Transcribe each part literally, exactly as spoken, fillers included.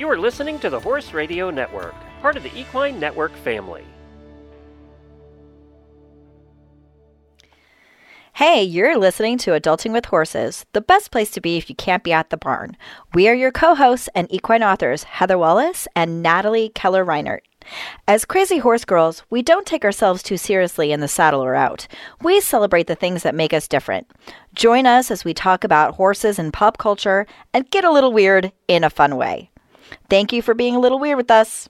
You are listening to the Horse Radio Network, part of the Equine Network family. Hey, you're listening to Adulting with Horses, the best place to be if you can't be at the barn. We are your co-hosts and equine authors, Heather Wallace and Natalie Keller-Reinert. As crazy horse girls, we don't take ourselves too seriously in the saddle or out. We celebrate the things that make us different. Join us as we talk about horses and pop culture and get a little weird in a fun way. Thank you for being a little weird with us.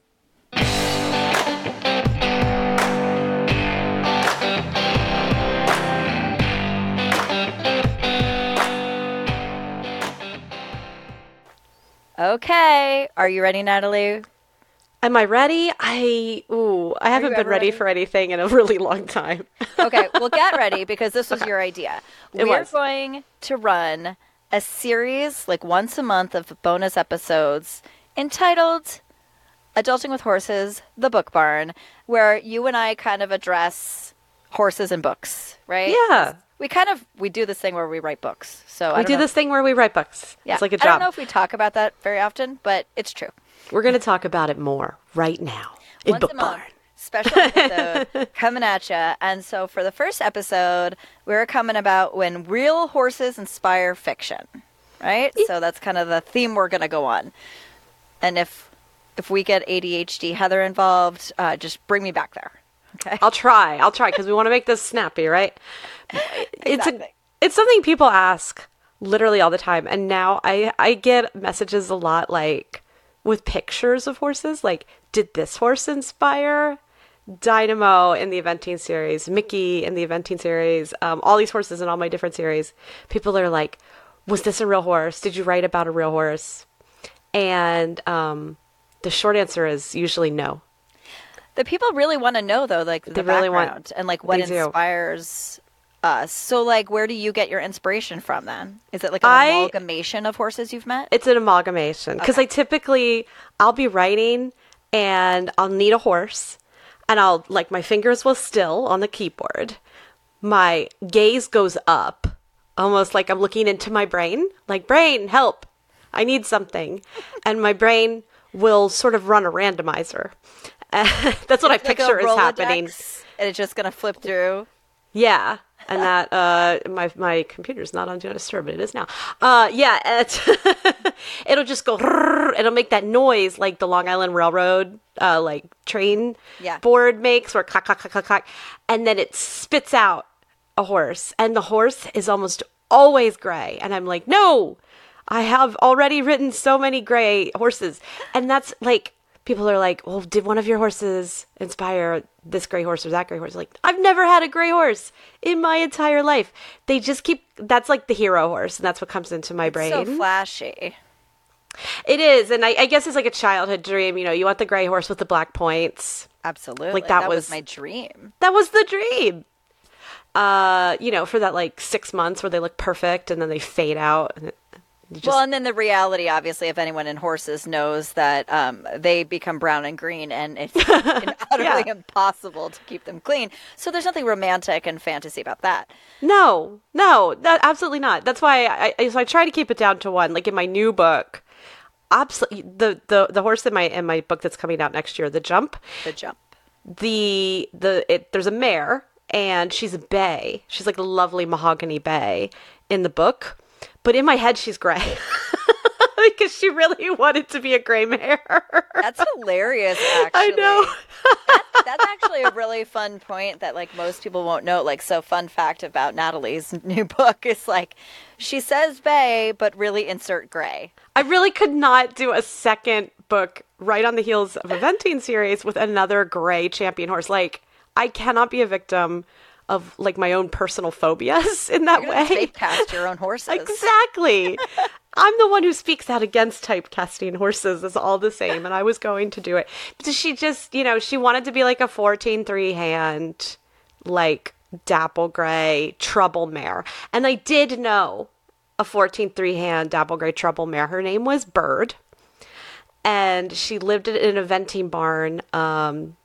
Okay, are you ready, Natalie? Am I ready? I ooh, I haven't been ready, ready for anything in a really long time. Okay, well, get ready because this was Okay. your idea. It We're was. going to run a series, like once a month, of bonus episodes entitled Adulting with Horses, The Book Barn, where you and I kind of address horses and books, right? Yeah. We kind of, we do this thing where we write books. So I We don't do know this thing where we write books. Yeah. It's like a I don't job. know if we talk about that very often, but it's true. We're going to talk about it more right now in Once Book a month, Barn. special episode coming at you. And so for the first episode, we're coming about when real horses inspire fiction, right? So that's kind of the theme we're going to go on. And if if we get A D H D Heather involved, uh, just bring me back there. Okay. I'll try. I'll try because we want to make this snappy, right? It's a, Exactly. it's something people ask literally all the time, and now I I get messages a lot like with pictures of horses, like did this horse inspire Dynamo in the Eventing series, Mickey in the Eventing series, um, all these horses in all my different series. People are like, was this a real horse? Did you write about a real horse? And um, the short answer is usually no. The people really want to know, though, like the They really want- background and like what they do. inspires us. So, like, where do you get your inspiration from then? Is it like an I- amalgamation of horses you've met? It's an amalgamation because I typically I'll be writing and I'll need a horse and I'll like my fingers will still on the keyboard. My gaze goes up, almost like I'm looking into my brain, like brain, help. I need something. And my brain will sort of run a randomizer. That's what I Like a picture is Rolodex, happening. and it's just gonna flip through. Yeah. And that, uh, my, my computer's not on Do Not Disturb, but it is now. Uh, yeah. It's it'll just go, rrrr, it'll make that noise like the Long Island Railroad, uh, like train Yeah. board makes where clack, clack, clack, clack, clack. And then it spits out a horse. And the horse is almost always gray. And I'm like, no, I have already written so many gray horses. And that's like, people are like, well, did one of your horses inspire this gray horse or that gray horse? Like, I've never had a gray horse in my entire life. They just keep, that's like the hero horse. And that's what comes into my brain. So flashy. It is. And I, I guess it's like a childhood dream. You know, you want the gray horse with the black points. Absolutely. Like, that was, was- my dream. That was the dream. Uh, you know, for that like six months where they look perfect and then they fade out. And it, you just, Well, and then the reality, obviously, if anyone in horses knows that um, they become brown and green, and it's utterly Yeah. impossible to keep them clean. So there's nothing romantic and fantasy about that. No, no, that absolutely not. That's why I, I so I try to keep it down to one. Like in my new book, absolutely the, the the horse in my in my book that's coming out next year, The Jump. The jump. The the it, there's a mare and she's a bay. She's like a lovely mahogany bay in the book, but in my head she's gray. Because she really wanted to be a gray mare. That's hilarious, actually. I know. That's, that's actually a really fun point that, like, most people won't know. Like, so fun fact about Natalie's new book is, like, she says bay, but really insert gray. I really could not do a second book right on the heels of a Eventing series with another gray champion horse. Like, I cannot be a victim of, like, my own personal phobias in that You're gonna way. typecast your own horses. Exactly. I'm the one who speaks out against typecasting horses. It's all the same. And I was going to do it. But she just, you know, she wanted to be like a fourteen three hand, like dapple gray trouble mare. And I did know a fourteen three hand dapple gray trouble mare. Her name was Bird. And she lived in an eventing barn um,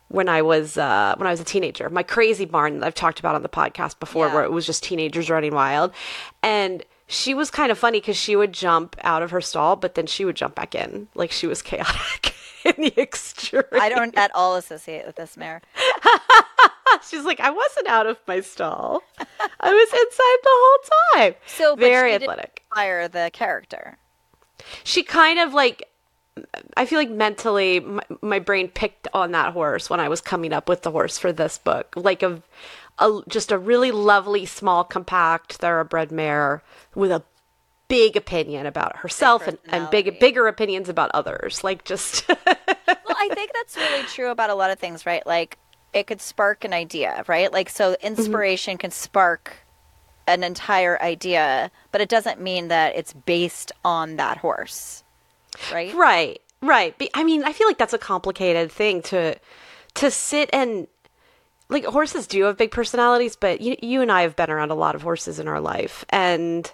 when I was uh, when I was a teenager. My crazy barn that I've talked about on the podcast before, Yeah. where it was just teenagers running wild. And she was kind of funny because she would jump out of her stall, but then she would jump back in. Like, she was chaotic in the extreme. I don't at all associate with this mare. She's like, I wasn't out of my stall. I was inside the whole time. So, but very she didn't athletic. inspire the character. She kind of like, I feel like mentally my, my brain picked on that horse when I was coming up with the horse for this book. Like a, a just a really lovely, small, compact thoroughbred mare with a big opinion about herself and, and big personality. bigger opinions about others. Like just Well, I think that's really true about a lot of things, right? Like, it could spark an idea, right? Like, so inspiration can spark an entire idea, but it doesn't mean that it's based on that horse, right? Right, right. Be- I mean, I feel like that's a complicated thing to to sit and like horses do have big personalities, but you you and I have been around a lot of horses in our life, and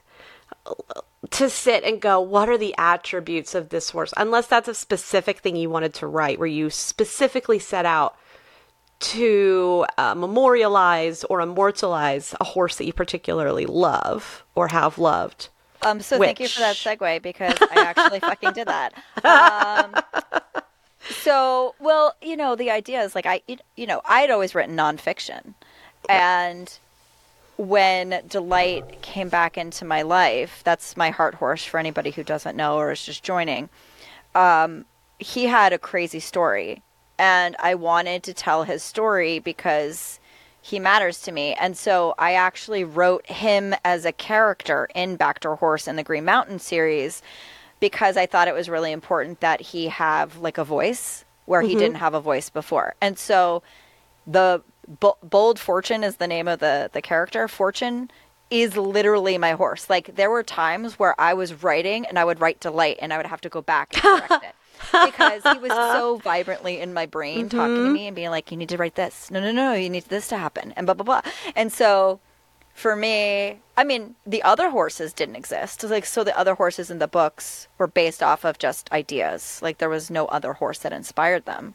to sit and go, what are the attributes of this horse? Unless that's a specific thing you wanted to write, where you specifically set out to uh, memorialize or immortalize a horse that you particularly love or have loved. Um, so thank you Which- for that segue, because I actually fucking did that. Um, so, well, you know, the idea is like I, you know, I had always written nonfiction, and when Delight came back into my life, that's my heart horse for anybody who doesn't know or is just joining. Um, he had a crazy story, and I wanted to tell his story because he matters to me. And so I actually wrote him as a character in Backdoor Horse in the Green Mountain series, because I thought it was really important that he have like a voice where he didn't have a voice before. And so the Bo- Bold Fortune is the name of the, the character. Fortune is literally my horse. Like, there were times where I was writing and I would write Delight and I would have to go back and correct it. Because he was so vibrantly in my brain talking to me and being like, you need to write this. No, no, no, you need this to happen. And blah, blah, blah. And so for me, I mean, the other horses didn't exist. Like, so the other horses in the books were based off of just ideas. Like, there was no other horse that inspired them.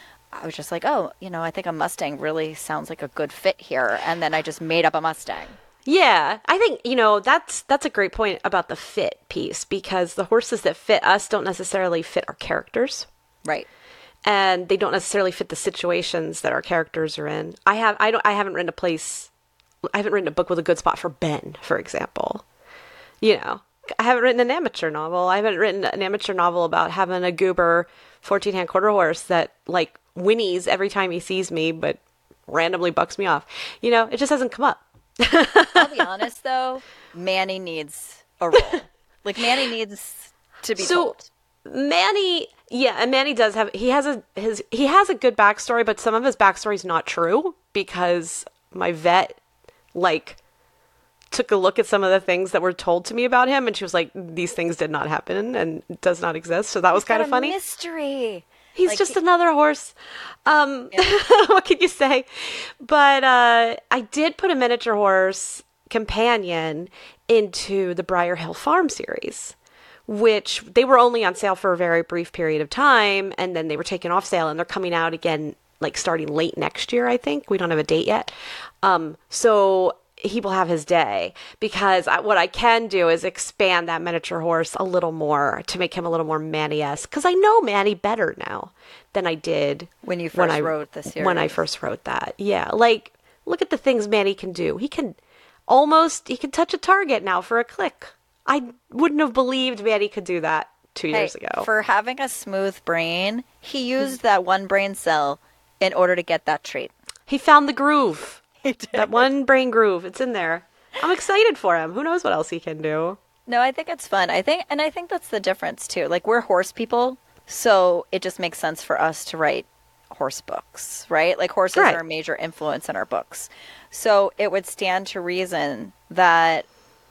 I was just like, oh, you know, I think a Mustang really sounds like a good fit here. And then I just made up a Mustang. Yeah, I think, you know, that's that's a great point about the fit piece, because the horses that fit us don't necessarily fit our characters, Right. and they don't necessarily fit the situations that our characters are in. I have I don't I haven't written a place I haven't written a book with a good spot for Ben, for example. You know, I haven't written an amateur novel. I haven't written an amateur novel about having a goober fourteen-hand quarter horse that like whinnies every time he sees me, but randomly bucks me off. You know, it just hasn't come up. I'll be honest, though, Manny needs a role. Like, Manny needs to be So- told. Manny, yeah, and Manny does have he has a his he has a good backstory, but some of his backstory is not true, because my vet like took a look at some of the things that were told to me about him, and she was like, these things did not happen and does not exist. So that was He's kind got of a funny. mystery. He's Like, just he- another horse. Um, what can you say? But uh, I did put a miniature horse companion into the Briar Hill Farm series, which they were only on sale for a very brief period of time, and then they were taken off sale, and they're coming out again, like starting late next year, I think. We don't have a date yet. Um, so he will have his day, because I, what I can do is expand that miniature horse a little more to make him a little more Manny-esque, because I know Manny better now than I did When you first I, wrote the When I series. first wrote that. Yeah, like, look at the things Manny can do. He can almost, he can touch a target now for a click. I wouldn't have believed Manny could do that two Hey, years ago. for having a smooth brain, he used that one brain cell in order to get that trait. He found the groove. He did. That one brain groove. It's in there. I'm excited for him. Who knows what else he can do? No, I think it's fun. I think, and I think that's the difference too. Like, we're horse people, so it just makes sense for us to write horse books, right? Like, horses Right. are a major influence in our books, so it would stand to reason that.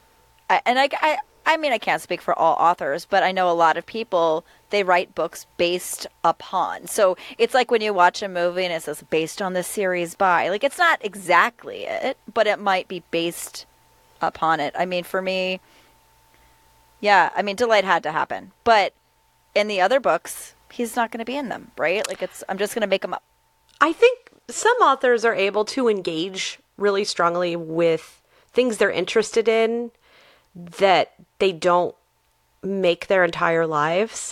I, and I, I, I mean, I can't speak for all authors, but I know a lot of people, they write books based upon. So it's like when you watch a movie and it says based on the series by. Like, it's not exactly it, but it might be based upon it. I mean, for me, yeah, I mean, Delight had to happen. But in the other books, he's not going to be in them, right? Like, it's I'm just going to make him up. I think some authors are able to engage really strongly with things they're interested in that they don't make their entire lives.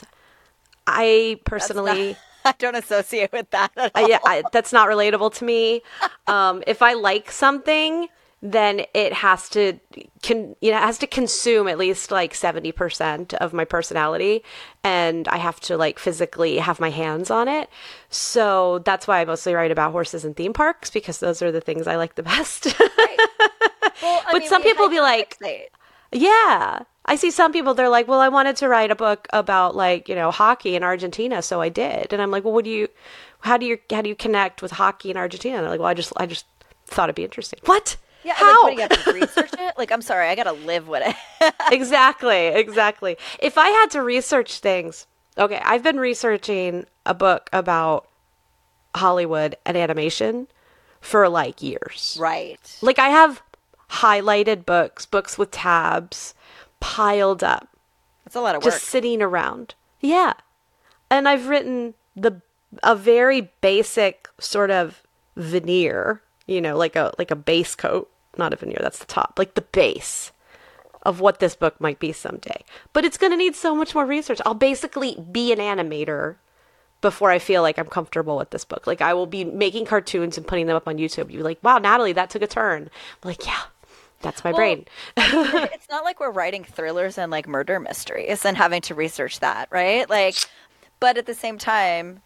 I personally... Not, I don't associate with that at all. Uh, yeah, I, that's not relatable to me. Um, if I like something, then it has to con- you know, it has to consume at least like seventy percent of my personality, and I have to like physically have my hands on it. So that's why I mostly write about horses and theme parks, because those are the things I like the best. Right. Well, I but mean, some we people be like, hyperfixate. yeah. I see some people, they're like, well, I wanted to write a book about like, you know, hockey in Argentina, so I did. And I'm like, well, what do you, how do you, how do you connect with hockey in Argentina? And they're like, well, I just, I just thought it'd be interesting. What? Yeah, How? like, what, do you have to research it? Like, I'm sorry, I gotta live with it. Exactly, exactly. If I had to research things, okay, I've been researching a book about Hollywood and animation for like years. Right. Like I have highlighted books, books with tabs piled up, That's a lot of work. just sitting around. Yeah. And I've written the a very basic sort of veneer, you know, like a like a base coat, not a veneer, that's the top, like the base of what this book might be someday. But it's going to need so much more research. I'll basically be an animator before I feel like I'm comfortable with this book. Like I will be making cartoons and putting them up on YouTube. You're like, wow, Natalie, that took a turn. I'm like, yeah, that's my Well, brain. It's not like we're writing thrillers and like murder mysteries and having to research that, right? Like, but at the same time,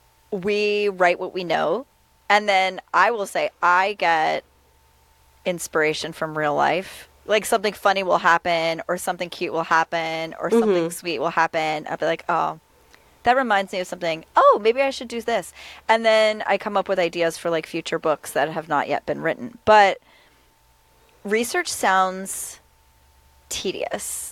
we write what we know. And then I will say I get inspiration from real life. Like something funny will happen or something cute will happen or something Mm-hmm. sweet will happen. I'll be like, oh, that reminds me of something. Oh, maybe I should do this. And then I come up with ideas for like future books that have not yet been written. But research sounds tedious.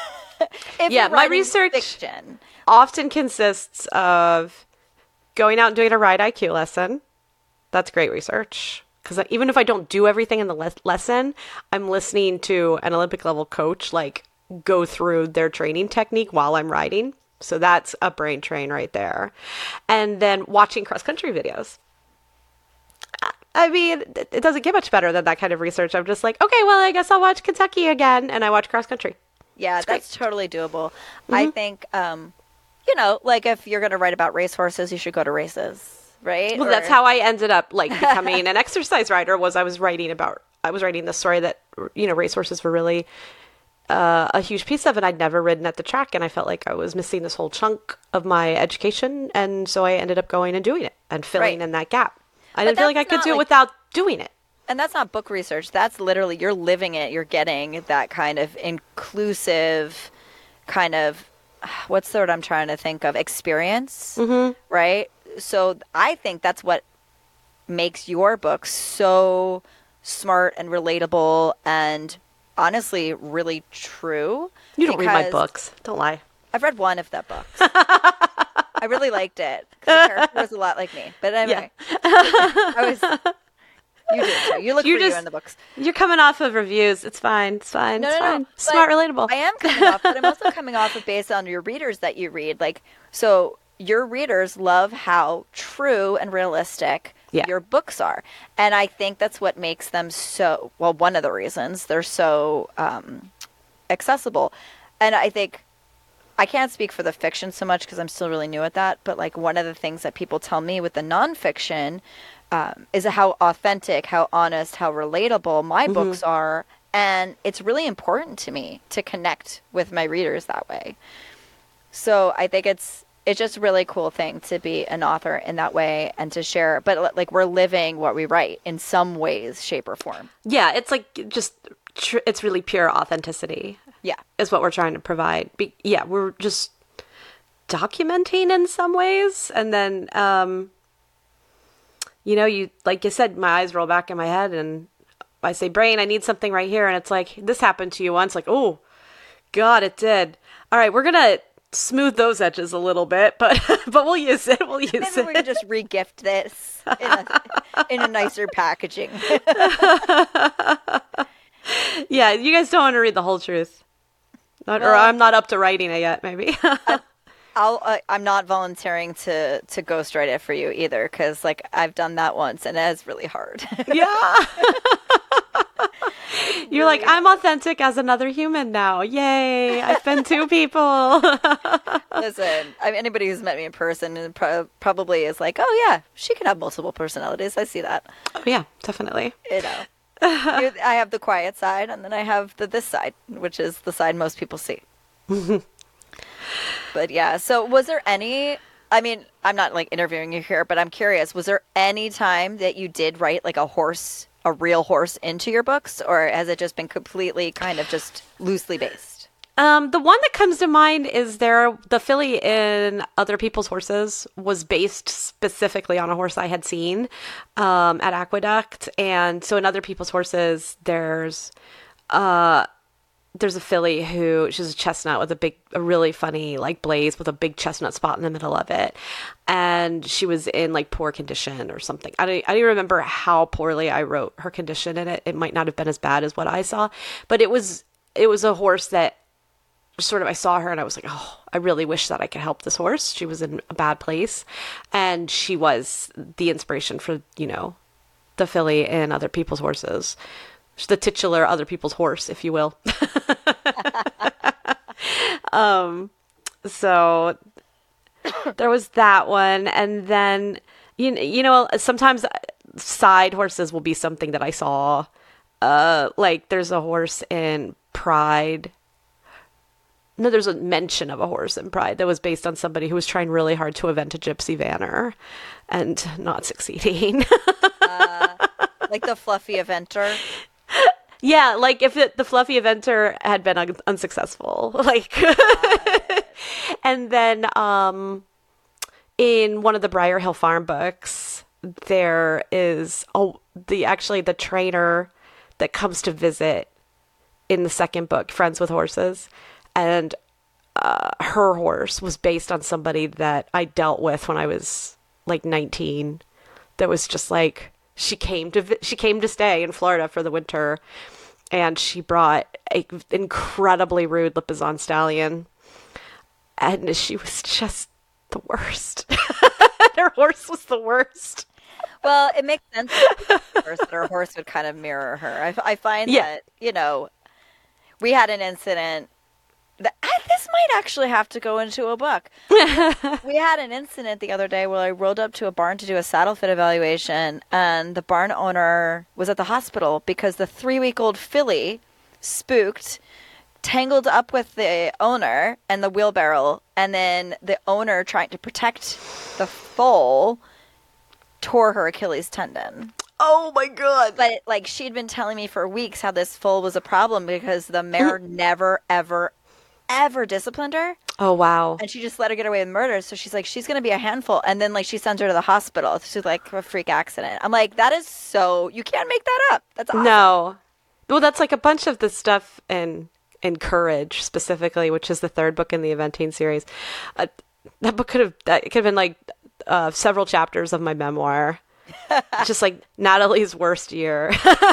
If Yeah, you're my writing research- fiction. Often consists of going out and doing a ride I Q lesson. That's great research. Because even if I don't do everything in the le- lesson, I'm listening to an Olympic level coach like go through their training technique while I'm riding. So that's a brain train right there. And then watching cross country videos. I mean, it it doesn't get much better than that kind of research. I'm just like, okay, well, I guess I'll watch Kentucky again, and I watch cross country. Yeah, It's great. that's totally doable. I think, um, you know, like if you're going to write about racehorses, you should go to races, right? Well, Or- that's how I ended up like becoming an exercise writer. Was I was writing about I was writing the story that you know racehorses were really uh, a huge piece of, and I'd never ridden at the track, and I felt like I was missing this whole chunk of my education, and so I ended up going and doing it and filling Right. in that gap. I But didn't feel like I that's could not, do it like- without doing it. And that's not book research. That's literally, you're living it. You're getting that kind of inclusive kind of, what's the word I'm trying to think of? Experience, Mm-hmm. right? So I think that's what makes your book so smart and relatable and honestly really true. You don't read my because books. Don't lie. I've read one of the books. I really liked it. 'Cause the character was a lot like me. But anyway, I was. You did too. You look You're for you just- in the books. You're coming off of reviews. It's fine. It's fine. No, it's no, no. fine. But Smart, relatable. I am coming off, but I'm also coming off of based on your readers that you read. Like, so your readers love how true and realistic Yeah. your books are, and I think that's what makes them so. Well, one of the reasons they're so um, accessible, and I think. I can't speak for the fiction so much because I'm still really new at that. But like one of the things that people tell me with the nonfiction um, is how authentic, how honest, how relatable my books are. And it's really important to me to connect with my readers that way. So I think it's it's just a really cool thing to be an author in that way and to share. But like we're living what we write in some ways, shape, or form. Yeah, it's like just tr- it's really pure authenticity. Yeah. Is what we're trying to provide. Be- yeah, we're just documenting in some ways, and then um, you know, you like you said, my eyes roll back in my head, and I say, "Brain, I need something right here," and it's like, "This happened to you once." Like, oh, God, it did. All right, we're gonna smooth those edges a little bit, but but we'll use it. We'll use Maybe it. we could just regift this in a, in a nicer packaging. Yeah, you guys don't want to read the whole truth. Not, or Well- I'm not up to writing it yet, maybe. I'll, uh, I'm not volunteering to, to ghostwrite it for you either, because like I've done that once and it is really hard. Yeah. You're like, I'm authentic as another human now. Yay. I've been two people. Listen, I mean, anybody who's met me in person and pro- probably is like, oh yeah, she can have multiple personalities. I see that. Oh, yeah, definitely. You know, You- I have the quiet side and then I have the this side, which is the side most people see. But yeah, so was there any, I mean, I'm not like interviewing you here, but I'm curious, was there any time that you did write like a horse, a real horse into your books, or has it just been completely kind of just loosely based? Um, the one that comes to mind is there, the filly in Other People's Horses was based specifically on a horse I had seen um, at Aqueduct. And so in Other People's Horses, there's uh, there's a filly who, she's a chestnut with a big, a really funny like blaze with a big chestnut spot in the middle of it. And she was in like poor condition or something. I don't, I don't even remember how poorly I wrote her condition in it. It might not have been as bad as what I saw, but it was, it was a horse that sort of, I saw her and I was like, oh, I really wish that I could help this horse. She was in a bad place. And she was the inspiration for, you know, the filly in Other People's Horses. She's the titular Other People's Horse, if you will. um, so there was that one. And then, you, you know, sometimes side horses will be something that I saw. Uh, like there's a horse in Pride. No, there's a mention of a horse in Pride that was based on somebody who was trying really hard to event a gypsy vanner and not succeeding. uh, like the fluffy eventer. Yeah, like if it, the fluffy eventer had been un- unsuccessful, like, and then um, in one of the Briar Hill Farm books, there is oh the actually the trainer that comes to visit in the second book, Friends with Horses. And uh, her horse was based on somebody that I dealt with when I was like nineteen. That was just like, she came to vi- she came to stay in Florida for the winter, and she brought a incredibly rude Lipizzan stallion, and she was just the worst. Her horse was the worst. Well, it makes sense that her horse would kind of mirror her. I, I find Yeah. that, you know, we had an incident. That, I, this might actually have to go into a book. We had an incident the other day where I rolled up to a barn to do a saddle fit evaluation, and the barn owner was at the hospital because the three-week-old filly spooked, tangled up with the owner and the wheelbarrow, and then the owner, trying to protect the foal, tore her Achilles tendon. Oh my god. But like, she'd been telling me for weeks how this foal was a problem because the mare never, ever, ever disciplined her. Oh, wow. And she just let her get away with murder. So she's like, she's going to be a handful. And then like, she sends her to the hospital to like a freak accident. I'm like, that is so, you can't make that up. That's awesome. No. Well, that's like a bunch of the stuff in, in Courage specifically, which is the third book in the Eventing series. Uh, that book could have, that could have been like uh, several chapters of my memoir. Just like Natalie's worst year.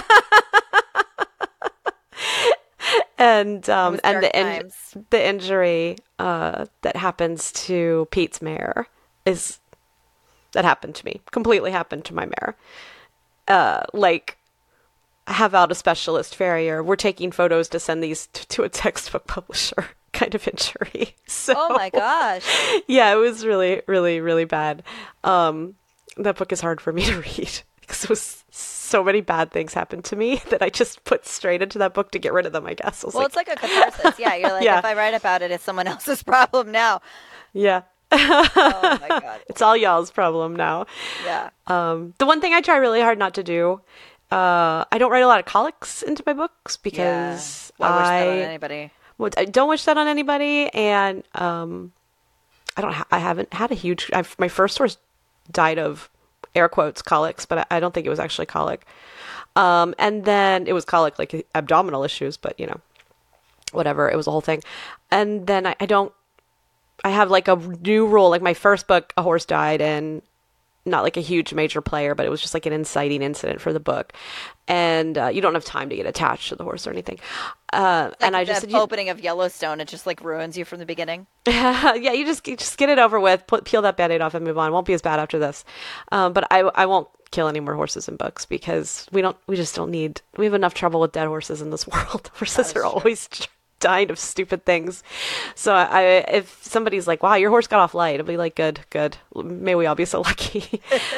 And um, and the in- the injury uh, that happens to Pete's mare is that happened to me. Completely happened to my mare. Uh, like, have out a specialist farrier. We're taking photos to send these t- to a textbook publisher. Kind of injury. So, oh my gosh. Yeah, it was really, really, really bad. Um, that book is hard for me to read because it was. So many bad things happened to me that I just put straight into that book to get rid of them, I guess. I Well, like, it's like a catharsis. Yeah, you're like, Yeah. if I write about it, it's someone else's problem now. Yeah. Oh my god. It's all y'all's problem now. Yeah. Um, the one thing I try really hard not to do, uh, I don't write a lot of colics into my books because yeah. Why wish that on I, anybody? well, I don't wish that on anybody. And um, I don't. Ha- I haven't had a huge. I've, my first horse died of air quotes colics, but I, I don't think it was actually colic. Um, and then it was colic, like abdominal issues, but you know, whatever. It was a whole thing. And then I, I don't. I have like a new rule. Like my first book, a horse died, and not like a huge major player, but it was just like an inciting incident for the book. And uh, you don't have time to get attached to the horse or anything. Uh, Like and I the just said, you, opening of Yellowstone, it just like ruins you from the beginning. yeah, you just you just get it over with, put, peel that Band-Aid off and move on. It won't be as bad after this. Um, but I I won't kill any more horses in books because we don't we just don't need we have enough trouble with dead horses in this world. Horses are always tr- dying of stupid things. So I if somebody's like, wow, your horse got off light, I'll be like, good, good. May we all be so lucky.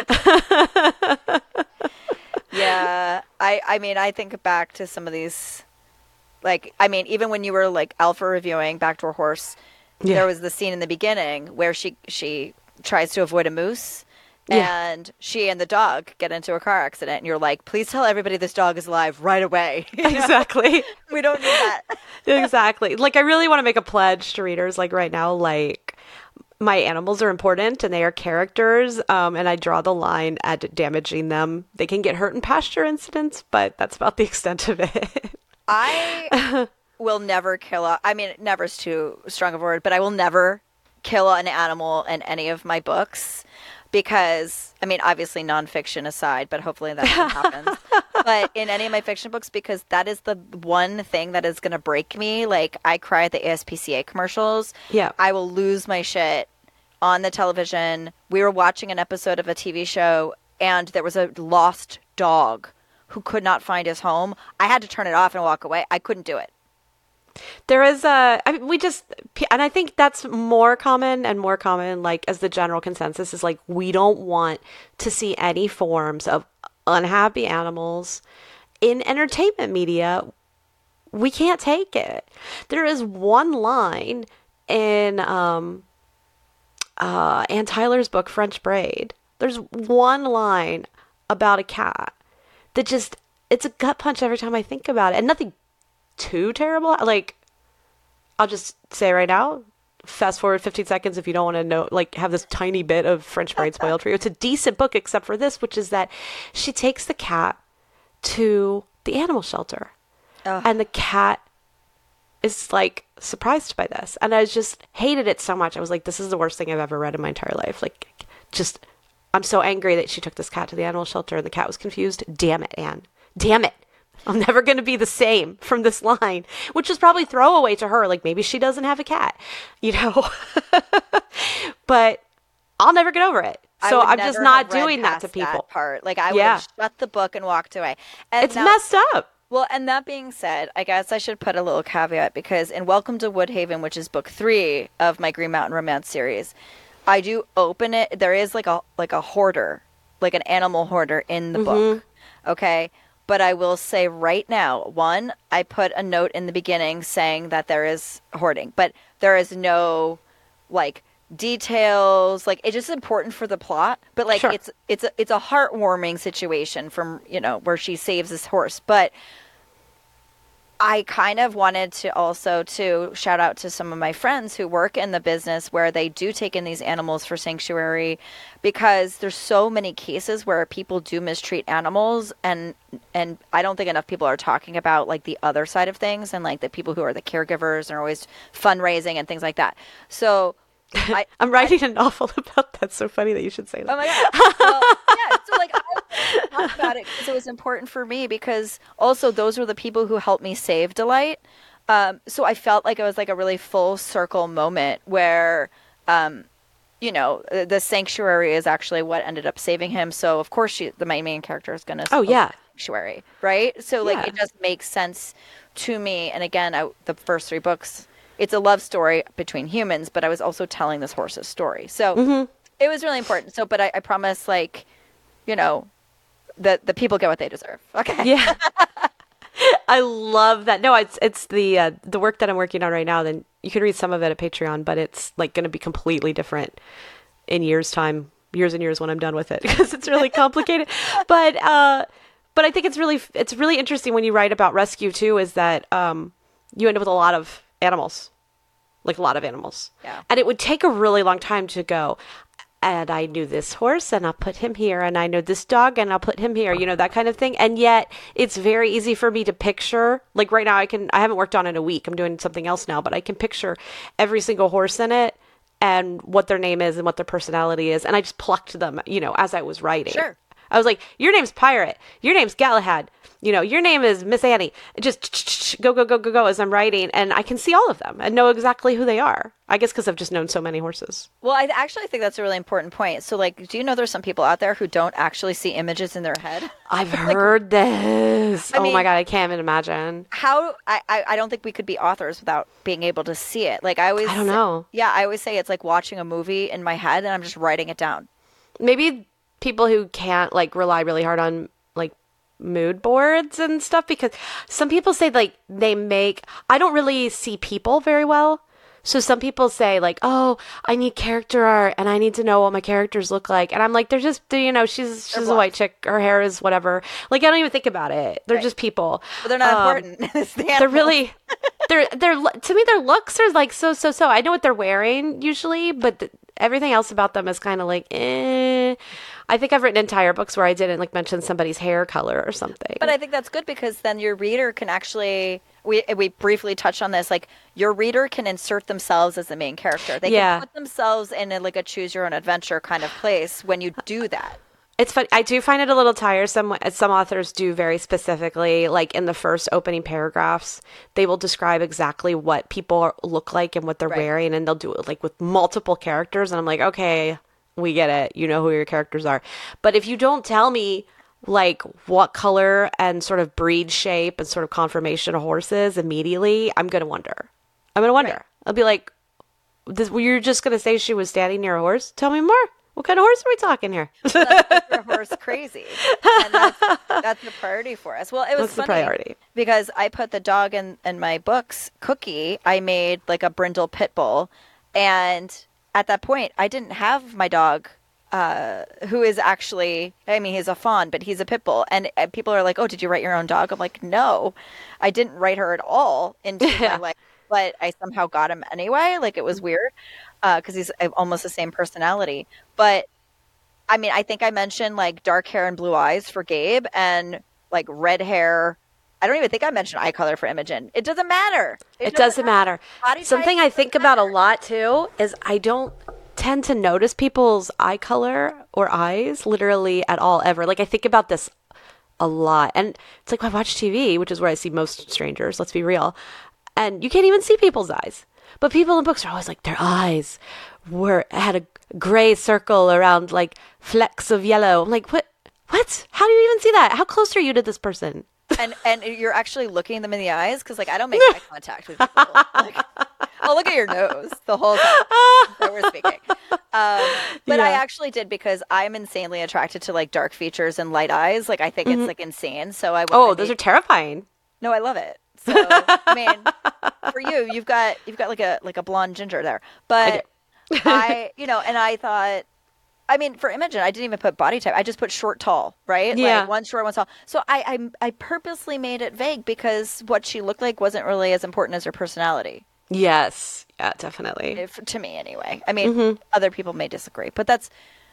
Yeah, I I mean, I think back to some of these, like, I mean, even when you were like alpha reviewing Backdoor Horse, Yeah. there was the scene in the beginning where she she tries to avoid a moose. Yeah. And she and the dog get into a car accident, and you're like, please tell everybody this dog is alive right away. Exactly. We don't need that. Exactly. Like, I really want to make a pledge to readers, like, right now, like, my animals are important and they are characters, um, and I draw the line at damaging them. They can get hurt in pasture incidents, but that's about the extent of it. I will never kill a, I mean, never is too strong of a word, but I will never kill an animal in any of my books because, I mean, obviously nonfiction aside, but hopefully that never happens. But in any of my fiction books, because that is the one thing that is going to break me. Like, I cry at the A S P C A commercials. Yeah. I will lose my shit on the television. We were watching an episode of a T V show, and there was a lost dog who could not find his home. I had to turn it off and walk away. I couldn't do it. There is a, I mean, we just, and I think that's more common and more common, like, as the general consensus is like, we don't want to see any forms of unhappy animals in entertainment media. We can't take it. There is one line in um, uh, Ann Tyler's book, French Braid. There's one line about a cat that just, it's a gut punch every time I think about it. And nothing too terrible. Like, I'll just say right now, fast forward fifteen seconds if you don't want to know, like, have this tiny bit of French Braid spoiled for you. It's a decent book except for this, which is that she takes the cat to the animal shelter. Ugh. And the cat is, like, surprised by this. And I just hated it so much. I was like, this is the worst thing I've ever read in my entire life. Like, just, I'm so angry that she took this cat to the animal shelter and the cat was confused. Damn it, Anne. Damn it. I'm never going to be the same from this line, which is probably throwaway to her. Like, maybe she doesn't have a cat, you know, but I'll never get over it. I So would I'm just never not have read doing that past to people. part. Like, I would Yeah. have shut the book and walked away. And It's now- messed up. Well, and that being said, I guess I should put a little caveat because in Welcome to Woodhaven, which is book three of my Green Mountain Romance series, I do open it. There is like a like a hoarder, like an animal hoarder in the book. Okay. But I will say right now, one, I put a note in the beginning saying that there is hoarding, but there is no like details. Like, it's just important for the plot, but like Sure. it's it's a, it's a heartwarming situation from, you know, where she saves this horse. But I kind of wanted to also to shout out to some of my friends who work in the business where they do take in these animals for sanctuary, because there's so many cases where people do mistreat animals, and and I don't think enough people are talking about like the other side of things, and like the people who are the caregivers and are always fundraising and things like that. So I, I'm writing a novel about that. So funny that you should say that. Oh my god! Well, yeah. So like, I wanted to talk about it because it was important for me. Because also those were the people who helped me save Delight. Um, so I felt like it was like a really full circle moment where, um, you know, the the sanctuary is actually what ended up saving him. So of course, she, the my main character, is going to Oh, yeah. sanctuary, right? So like, Yeah. it just makes sense to me. And again, I, the first three books. It's a love story between humans, but I was also telling this horse's story. So Mm-hmm. it was really important. So, but I, I promise, like, you know, that the people get what they deserve. Okay. Yeah. I love that. No, it's it's the uh, the work that I'm working on right now. Then you can read some of it at Patreon, but it's like going to be completely different in years' time, years and years when I'm done with it, because it's really complicated. but uh, but I think it's really it's really interesting when you write about rescue too. Is that um, you end up with a lot of animals, like a lot of animals, Yeah. and it would take a really long time to go. And I knew this horse and I'll put him here, and I know this dog and I'll put him here, you know, that kind of thing. And yet it's very easy for me to picture, like right now I can, I haven't worked on it in a week. I'm doing something else now, but I can picture every single horse in it and what their name is and what their personality is. And I just plucked them, you know, as I was writing. Sure. I was like, your name's Pirate. Your name's Galahad. You know, your name is Miss Annie. Just go, go, go, go, go as I'm writing. And I can see all of them and know exactly who they are. I guess because I've just known so many horses. Well, I actually think that's a really important point. So, like, do you know there's some people out there who don't actually see images in their head? I've heard this. I oh mean, my God, I can't even imagine. How, I, I I don't think we could be authors without being able to see it. Like, I always, I don't know. Yeah, I always say it's like watching a movie in my head and I'm just writing it down. Maybe people who can't, like, rely really hard on, like, mood boards and stuff, because some people say, like, they make, I don't really see people very well. So some people say, like, oh, I need character art and I need to know what my characters look like. And I'm like, they're just, you know, she's she's a white chick. Her hair is whatever. Like, I don't even think about it. They're Right. just people. But they're not Um, important. It's the They're animals. really, they're, they're, to me, their looks are like so, so, so. I know what they're wearing usually, but th- everything else about them is kind of like, eh. I think I've written entire books where I didn't, like, mention somebody's hair color or something. But I think that's good because then your reader can actually, we we briefly touched on this, like your reader can insert themselves as the main character. They Yeah. can put themselves in a, like a choose your own adventure kind of place when you do that. It's fun. I do find it a little tiresome. As some authors do very specifically, like in the first opening paragraphs, they will describe exactly what people look like and what they're Right. wearing, and they'll do it like with multiple characters. And I'm like, okay, we get it. You know who your characters are. But if you don't tell me like what color and sort of breed shape and sort of conformation a horse is immediately, I'm gonna wonder. I'm gonna wonder. Right. I'll be like, this, you're just gonna say she was standing near a horse? Tell me more. What kind of horse are we talking here? That's like your horse crazy. And that's, that's a priority for us. Well, it was That's the funny priority. because I put the dog in, in my books, Cookie. I made like a brindle pit bull. And at that point, I didn't have my dog, uh, who is actually, I mean, he's a fawn, but he's a pit bull. And, and people are like, oh, did you write your own dog? I'm like, no, I didn't write her at all into Yeah. my life. But I somehow got him anyway. Like, it was weird because he's uh, almost the same personality. But I mean, I think I mentioned like dark hair and blue eyes for Gabe and like red hair. I don't even think I mentioned eye color for Imogen. It doesn't matter. It doesn't matter. Body type Something I think doesn't about a matter. lot too is I don't tend to notice people's eye color or eyes literally at all ever. Like I think about this a lot. And it's like I watch T V, which is where I see most strangers, let's be real. And you can't even see people's eyes. But people in books are always like their eyes were had a gray circle around like flecks of yellow. I'm like, what? What? How do you even see that? How close are you to this person? And and you're actually looking them in the eyes because like I don't make eye contact with people. Like, I'll look at your nose the whole time that we're speaking. Um, but I Yeah. actually did because I'm insanely attracted to like dark features and light eyes. Like I think it's like insane. So I Oh, I those made- are terrifying. No, I love it. So I mean, for you, you've got you've got like a like a blonde ginger there. But I, you know, and I thought, I mean, for Imogen, I didn't even put body type. I just put short, tall, right? Yeah. Like one short, one tall. So I, I I purposely made it vague because what she looked like wasn't really as important as her personality. Yes. Yeah, definitely. If, to me, anyway. I mean, other people may disagree, but that's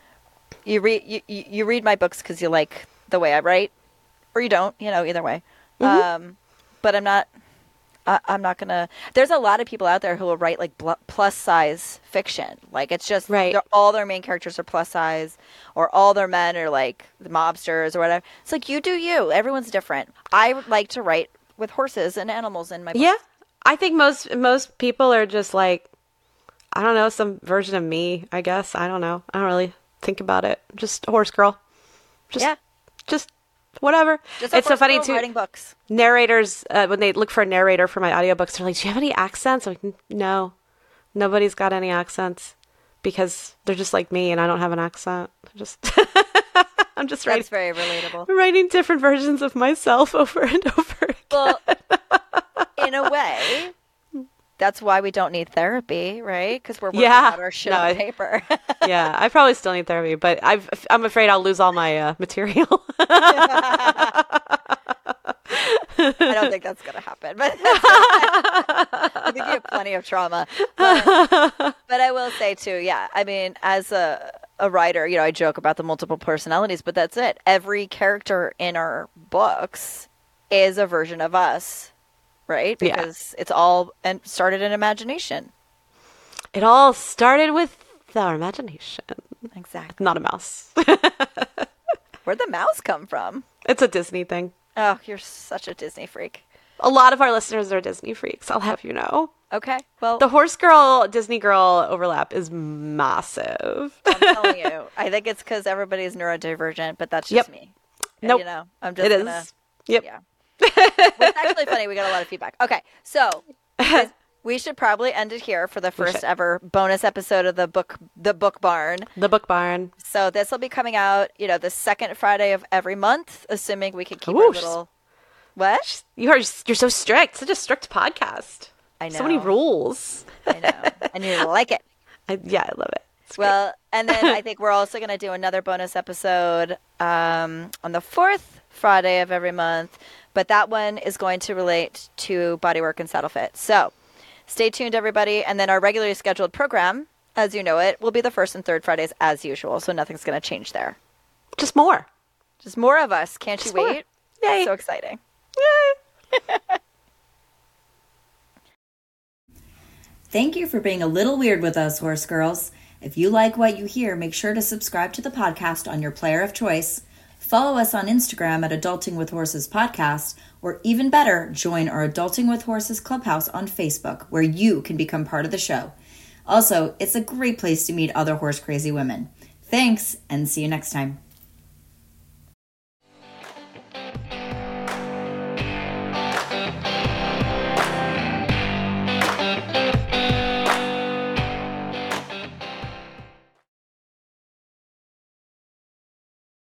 you read you, you you read my books because you like the way I write, or you don't. You know, either way. Um, but I'm not. I, I'm not gonna. There's a lot of people out there who will write like bl- plus size fiction. Like it's just Right. they're- all their main characters are plus size, or all their men are like the mobsters or whatever. It's like you do you. Everyone's different. I would like to write with horses and animals in my books. Yeah. I think most most people are just like, I don't know, some version of me, I guess. I don't know. I don't really think about it. Just a horse girl. Just, Yeah. just whatever. Just a It's so horse funny girl too. writing books. Narrators, uh, when they look for a narrator for my audiobooks, they're like, do you have any accents? I'm like, "N- no, nobody's got any accents because they're just like me and I don't have an accent. I'm just, I'm just writing, That's very relatable. writing different versions of myself over and over again. Well, in a way, that's why we don't need therapy, right? Because we're working Yeah. out our shit No, on I- paper. Yeah, I probably still need therapy, but I've, I'm afraid I'll lose all my uh, material. I don't think that's going to happen, but I think you have plenty of trauma. But, but I will say too, yeah. I mean, as a a writer, you know, I joke about the multiple personalities, but that's it. Every character in our books is a version of us, right? Yeah. Because it's all and started in imagination. It all started with our imagination. Exactly. Not a mouse. Where'd the mouse come from? It's a Disney thing. Oh, you're such a Disney freak. A lot of our listeners are Disney freaks, I'll have you know. Okay, well... The horse girl, Disney girl overlap is massive. I'm telling you. I think it's because everybody's neurodivergent, but that's just Yep. me. Nope. You know, I'm just It gonna... is. Yep. Yeah. It's actually funny. We got a lot of feedback. Okay, so... we should probably end it here for the first ever bonus episode of the book, the Book Barn. The Book Barn. So this will be coming out, you know, the second Friday of every month, assuming we can keep Ooh, our little. What? You are you're so strict. Such a strict podcast. I know. So many rules. I know, and you like it. I, yeah, I love it. It's Well, great. And then I think we're also going to do another bonus episode um, on the fourth Friday of every month, but that one is going to relate to bodywork and saddle fit. So. Stay tuned, everybody. And then our regularly scheduled program, as you know it, will be the first and third Fridays as usual. So nothing's going to change there. Just more. Just more of us. Can't Just you more. wait? Yay. So exciting. Yay. Thank you for being a little weird with us, horse girls. If you like what you hear, make sure to subscribe to the podcast on your player of choice. Follow us on Instagram at Adulting with Horses Podcast, or even better, join our Adulting with Horses Clubhouse on Facebook, where you can become part of the show. Also, it's a great place to meet other horse crazy women. Thanks, and see you next time.